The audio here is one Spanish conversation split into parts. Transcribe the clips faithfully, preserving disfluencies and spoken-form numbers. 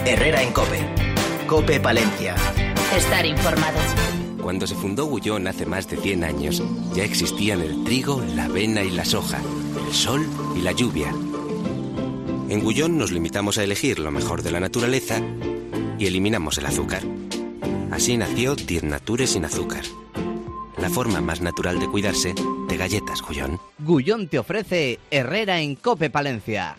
Herrera en COPE. COPE Palencia. Estar informado. Cuando se fundó Gullón hace más de cien años, ya existían el trigo, la avena y la soja, el sol y la lluvia. En Gullón nos limitamos a elegir lo mejor de la naturaleza y eliminamos el azúcar. Así nació Diez Nature sin azúcar. La forma más natural de cuidarse de galletas Gullón. Gullón te ofrece Herrera en COPE Palencia.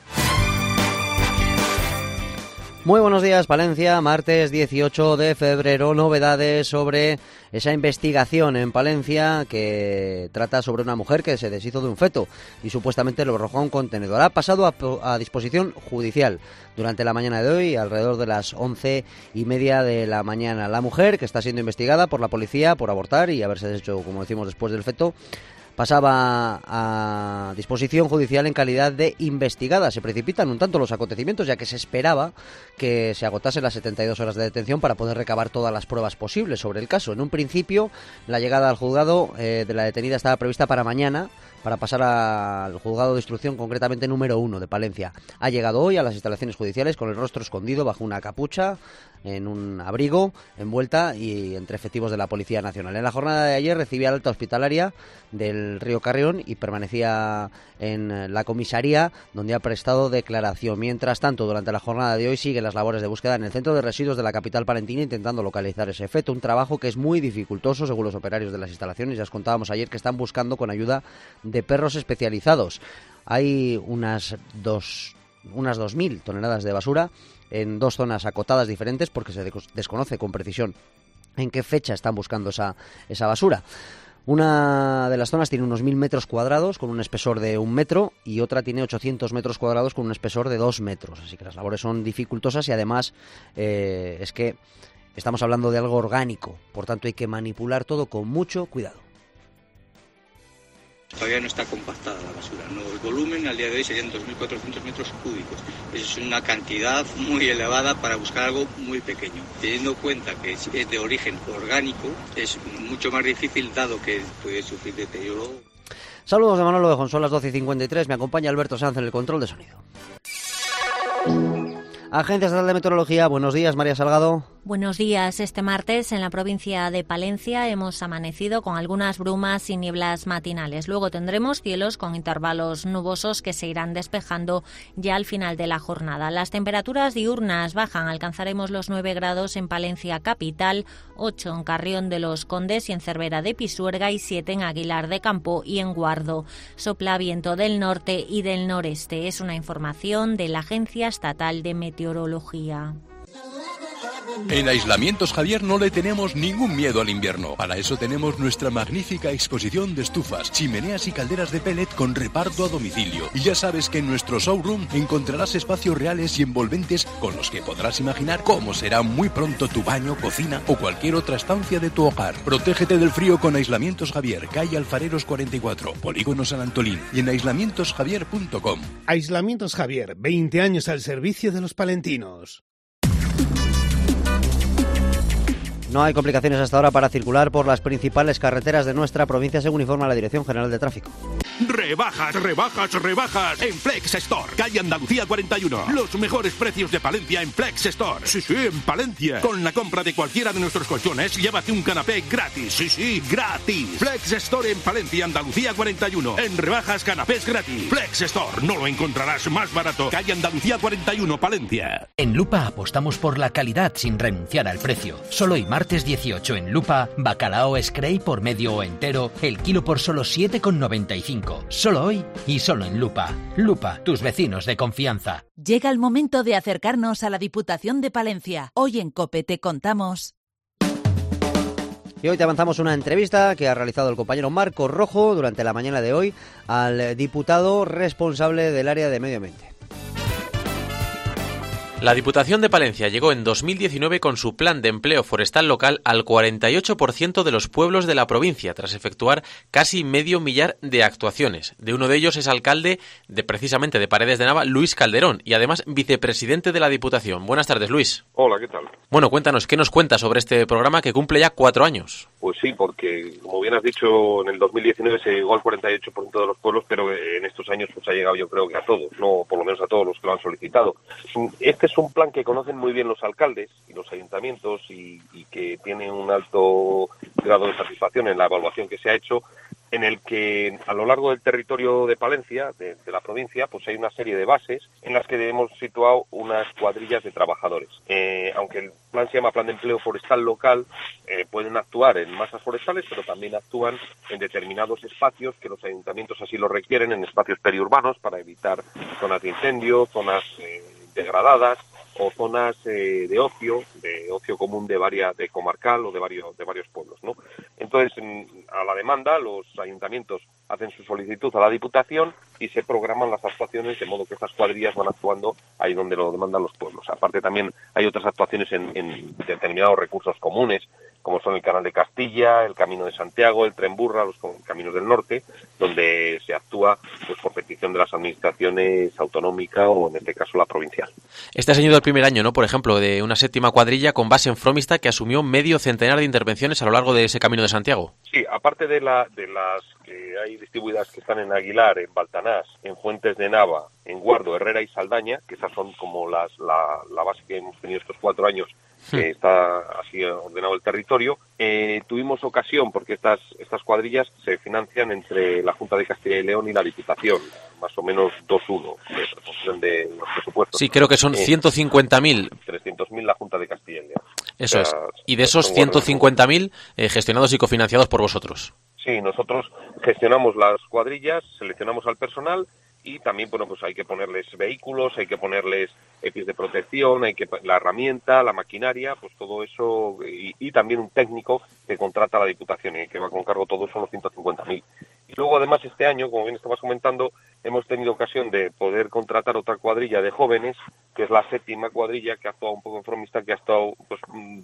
Muy buenos días, Palencia, martes dieciocho de febrero, novedades sobre esa investigación en Palencia que trata sobre una mujer que se deshizo de un feto y supuestamente lo arrojó a un contenedor. Ha pasado a, a disposición judicial durante la mañana de hoy, alrededor de las once y media de la mañana. La mujer, que está siendo investigada por la policía por abortar y haberse deshecho, como decimos, después del feto, pasaba a disposición judicial en calidad de investigada. Se precipitan un tanto los acontecimientos, ya que se esperaba que se agotasen las setenta y dos horas de detención para poder recabar todas las pruebas posibles sobre el caso. En un principio, la llegada al juzgado eh, de la detenida estaba prevista para mañana, para pasar al juzgado de instrucción, concretamente número uno de Palencia. Ha llegado hoy a las instalaciones judiciales con el rostro escondido bajo una capucha, en un abrigo, envuelta y entre efectivos de la Policía Nacional. En la jornada de ayer recibía la alta hospitalaria del Río Carrión y permanecía en la comisaría, donde ha prestado declaración. Mientras tanto, durante la jornada de hoy siguen las labores de búsqueda en el centro de residuos de la capital palentina, intentando localizar ese feto, un trabajo que es muy dificultoso según los operarios de las instalaciones. Ya os contábamos ayer que están buscando con ayuda de perros especializados. Hay unas dos, unas dos mil toneladas de basura en dos zonas acotadas diferentes, porque se desconoce con precisión en qué fecha están buscando esa, esa basura. Una de las zonas tiene unos mil metros cuadrados con un espesor de un metro y otra tiene ochocientos metros cuadrados con un espesor de dos metros. Así que las labores son dificultosas y además eh, es que estamos hablando de algo orgánico. Por tanto, hay que manipular todo con mucho cuidado. Todavía no está compactada la basura, ¿no? El volumen al día de hoy serían dos mil cuatrocientos metros cúbicos. Eso es una cantidad muy elevada para buscar algo muy pequeño. Teniendo en cuenta que es de origen orgánico, es mucho más difícil dado que puede sufrir deterioro. Saludos de Manolo de Jon, son las doce y cincuenta y tres, me acompaña Alberto Sanz en el control de sonido. Agencia Estatal de Meteorología, buenos días, María Salgado. Buenos días. Este martes en la provincia de Palencia hemos amanecido con algunas brumas y nieblas matinales. Luego tendremos cielos con intervalos nubosos que se irán despejando ya al final de la jornada. Las temperaturas diurnas bajan. Alcanzaremos los nueve grados en Palencia capital, ocho en Carrión de los Condes y en Cervera de Pisuerga y siete en Aguilar de Campo y en Guardo. Sopla viento del norte y del noreste. Es una información de la Agencia Estatal de Meteorología. En Aislamientos Javier no le tenemos ningún miedo al invierno. Para eso tenemos nuestra magnífica exposición de estufas, chimeneas y calderas de pellet con reparto a domicilio. Y ya sabes que en nuestro showroom encontrarás espacios reales y envolventes con los que podrás imaginar cómo será muy pronto tu baño, cocina o cualquier otra estancia de tu hogar. Protégete del frío con Aislamientos Javier, calle Alfareros cuarenta y cuatro, Polígono San Antolín y en aislamientos javier punto com. Aislamientos Javier, veinte años al servicio de los palentinos. No hay complicaciones hasta ahora para circular por las principales carreteras de nuestra provincia, según informa la Dirección General de Tráfico. Rebajas, rebajas, rebajas en Flex Store, calle Andalucía cuarenta y uno. Los mejores precios de Palencia en Flex Store. Sí, sí, en Palencia. Con la compra de cualquiera de nuestros colchones, llévate un canapé gratis. Sí, sí, gratis. Flex Store en Palencia, Andalucía cuarenta y uno. En rebajas, canapés gratis. Flex Store, no lo encontrarás más barato. Calle Andalucía cuarenta y uno, Palencia. En Lupa apostamos por la calidad sin renunciar al precio. Solo hoy martes dieciocho en Lupa, bacalao Scray por medio o entero, el kilo por solo siete con noventa y cinco. Solo hoy y solo en Lupa. Lupa, tus vecinos de confianza. Llega el momento de acercarnos a la Diputación de Palencia. Hoy en COPE te contamos. Y hoy te avanzamos una entrevista que ha realizado el compañero Marco Rojo durante la mañana de hoy al diputado responsable del área de medio ambiente. La Diputación de Palencia llegó en dos mil diecinueve con su plan de empleo forestal local al cuarenta y ocho por ciento de los pueblos de la provincia, tras efectuar casi medio millar de actuaciones. De uno de ellos es alcalde de precisamente de Paredes de Nava, Luis Calderón, y además vicepresidente de la Diputación. Buenas tardes, Luis. Hola, ¿qué tal? Bueno, cuéntanos, ¿qué nos cuentas sobre este programa que cumple ya cuatro años? Pues sí, porque como bien has dicho, en el dos mil diecinueve se llegó al cuarenta y ocho por ciento de los pueblos, pero en estos años pues ha llegado yo creo que a todos, no por lo menos a todos los que lo han solicitado. Este es es un plan que conocen muy bien los alcaldes y los ayuntamientos y, y que tiene un alto grado de satisfacción en la evaluación que se ha hecho, en el que a lo largo del territorio de Palencia, de, de la provincia, pues hay una serie de bases en las que hemos situado unas cuadrillas de trabajadores. Eh, aunque el plan se llama Plan de Empleo Forestal Local, eh, pueden actuar en masas forestales, pero también actúan en determinados espacios que los ayuntamientos así lo requieren, en espacios periurbanos para evitar zonas de incendio, zonas eh, degradadas, o zonas eh, de ocio, de ocio común de varias, de comarcal o de varios, de varios pueblos, ¿no? Entonces, a la demanda, los ayuntamientos hacen su solicitud a la Diputación y se programan las actuaciones, de modo que estas cuadrillas van actuando ahí donde lo demandan los pueblos. Aparte, también hay otras actuaciones en, en determinados recursos comunes, como son el Canal de Castilla, el Camino de Santiago, el Tren Burra, los caminos del norte, donde se actúa pues por petición de las administraciones autonómicas o, en este caso, la provincial. Este ha sido el primer año, ¿no?, por ejemplo, de una séptima cuadrilla con base en Fromista que asumió medio centenar de intervenciones a lo largo de ese Camino de Santiago. Sí, aparte de, la, de las que hay distribuidas que están en Aguilar, en Baltanás, en Fuentes de Nava, en Guardo, Herrera y Saldaña, que esas son como las la, la base que hemos tenido estos cuatro años, que sí. Está así ordenado el territorio. Eh, tuvimos ocasión, porque estas estas cuadrillas se financian entre la Junta de Castilla y León y la Diputación, más o menos dos uno de proporción de los presupuestos. Sí, creo que son eh, ciento cincuenta mil. trescientos mil la Junta de Castilla y León. Eso o sea, es. Y de esos ciento cincuenta mil eh, gestionados y cofinanciados por vosotros. Sí, nosotros gestionamos las cuadrillas, seleccionamos al personal y también, bueno, pues hay que ponerles vehículos, hay que ponerles EPIs de protección, hay que la herramienta, la maquinaria, pues todo eso, y, y también un técnico que contrata a la Diputación y que va con cargo todo, son los ciento cincuenta mil. Y luego, además, este año, como bien estabas comentando, hemos tenido ocasión de poder contratar otra cuadrilla de jóvenes, que es la séptima cuadrilla, que ha actuado un poco en Fromista, que ha estado pues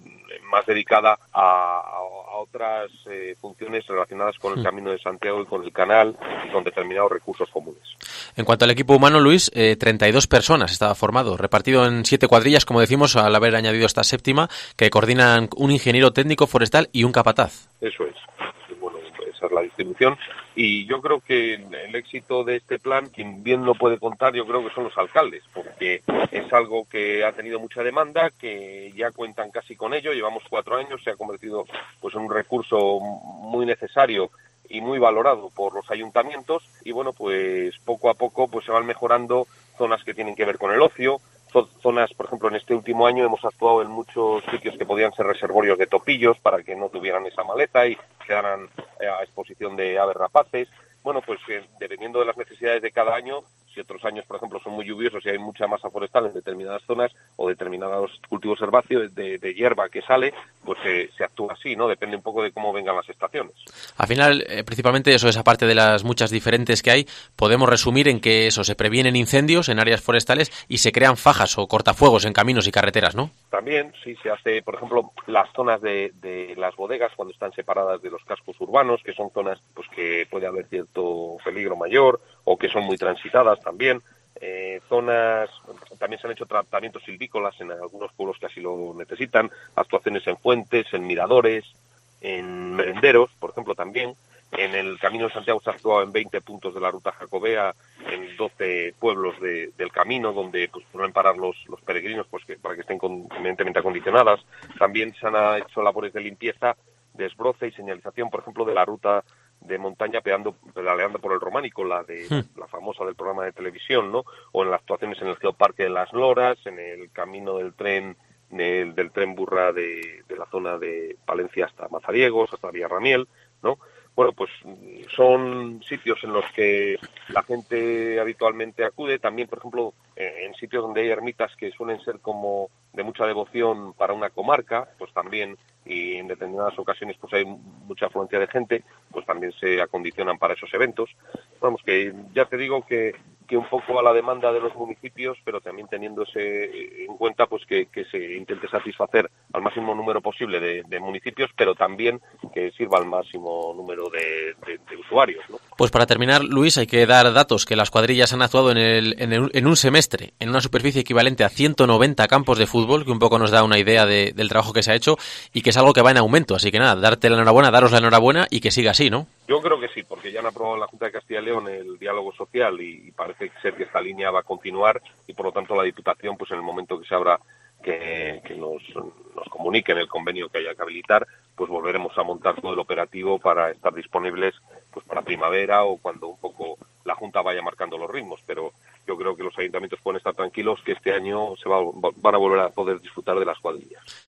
más dedicada a, a otras eh, funciones relacionadas con el Camino de Santiago y con el canal y con determinados recursos comunes. En cuanto al equipo humano, Luis, eh, treinta y dos personas estaba formado, repartido en siete cuadrillas, como decimos, al haber añadido esta séptima, que coordinan un ingeniero técnico forestal y un capataz. Eso es. Bueno, esa es la distribución. Y yo creo que el éxito de este plan, quien bien lo puede contar, yo creo que son los alcaldes, porque es algo que ha tenido mucha demanda, que ya cuentan casi con ello, llevamos cuatro años, se ha convertido pues en un recurso muy necesario y muy valorado por los ayuntamientos, y bueno, pues poco a poco pues se van mejorando zonas que tienen que ver con el ocio, zonas, por ejemplo, en este último año hemos actuado en muchos sitios que podían ser reservorios de topillos para que no tuvieran esa maleza y quedaran a exposición de aves rapaces. Bueno, pues eh, dependiendo de las necesidades de cada año, si otros años, por ejemplo, son muy lluviosos y hay mucha masa forestal en determinadas zonas o determinados cultivos herbáceos de, de hierba que sale, pues eh, se actúa así, ¿no? Depende un poco de cómo vengan las estaciones. Al final, eh, principalmente eso, esa parte de las muchas diferentes que hay, podemos resumir en que eso, se previenen incendios en áreas forestales y se crean fajas o cortafuegos en caminos y carreteras, ¿no? También, sí, se hace, por ejemplo, las zonas de, de las bodegas cuando están separadas de los cascos urbanos, que son zonas pues que puede haber cierto peligro mayor o que son muy transitadas también. Eh, zonas, también se han hecho tratamientos silvícolas en algunos pueblos que así lo necesitan, actuaciones en fuentes, en miradores, en merenderos, por ejemplo, también. En el Camino de Santiago se ha actuado en veinte puntos de la ruta jacobea, en doce pueblos de, del camino, donde pues pueden parar los, los peregrinos pues que, para que estén convenientemente acondicionadas. También se han hecho labores de limpieza, desbroce y señalización, por ejemplo, de la ruta de montaña pedando, pedaleando por el Románico, la de hmm. la famosa del programa de televisión, ¿no? O en las actuaciones en el Geoparque de las Loras, en el camino del tren del, del tren Burra de, de la zona de Palencia hasta Mazariegos, hasta Villarramiel, ¿no? Bueno, pues son sitios en los que la gente habitualmente acude. También, por ejemplo, en sitios donde hay ermitas que suelen ser como de mucha devoción para una comarca, pues también, y en determinadas ocasiones pues hay mucha afluencia de gente, pues también se acondicionan para esos eventos. Vamos, que ya te digo que, que un poco a la demanda de los municipios, pero también teniendo ese en cuenta pues que, que se intente satisfacer al máximo número posible de, de municipios, pero también que sirva al máximo número de, de, de usuarios, ¿no? Pues para terminar, Luis, hay que dar datos que las cuadrillas han actuado en, el, en, el, en un semestre, en una superficie equivalente a ciento noventa campos de fútbol, que un poco nos da una idea de, del trabajo que se ha hecho y que es algo que va en aumento. Así que nada, darte la enhorabuena, daros la enhorabuena y que siga así, ¿no? Yo creo que sí, porque ya han aprobado en la Junta de Castilla y León el diálogo social y, y parece ser que esta línea va a continuar y por lo tanto la Diputación, pues en el momento que se abra, que, que nos, nos comuniquen el convenio que haya que habilitar, pues volveremos a montar todo el operativo para estar disponibles pues para primavera o cuando un poco la Junta vaya marcando los ritmos, pero yo creo que los ayuntamientos pueden estar tranquilos que este año se va, van a volver a poder disfrutar de las cuadrillas.